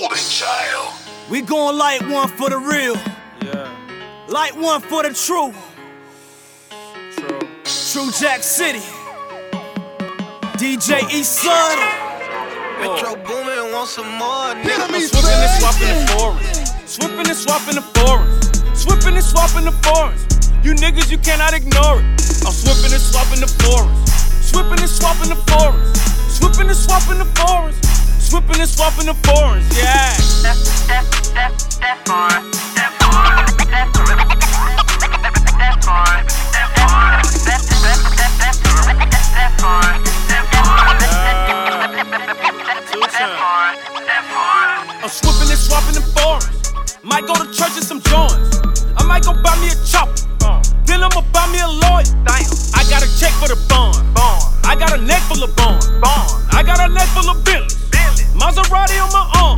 Golden Child. We gon' light one for the real. Yeah, Light one for the true. true. True Jack City. DJ Eastside. Metro Boomin want some more, nigga. I'm swipping and swapping the foreigns. Swipping and swapping the foreigns. Swipping and swapping the foreigns. You niggas, you cannot ignore it. I'm swipping and swapping the foreigns. Swipping and swapping the foreigns. Swipping and swapping the foreigns. Swipping and swapping the foreigns. Yeah. I'm swipping and swapping the foreigns. Might go to church and some joints. I might go buy me a chopper. Then I'ma buy me a lawyer. Damn. I got a check for the bond. I got a neck full of bond. I got a neck full of Billy. Maserati on my arm.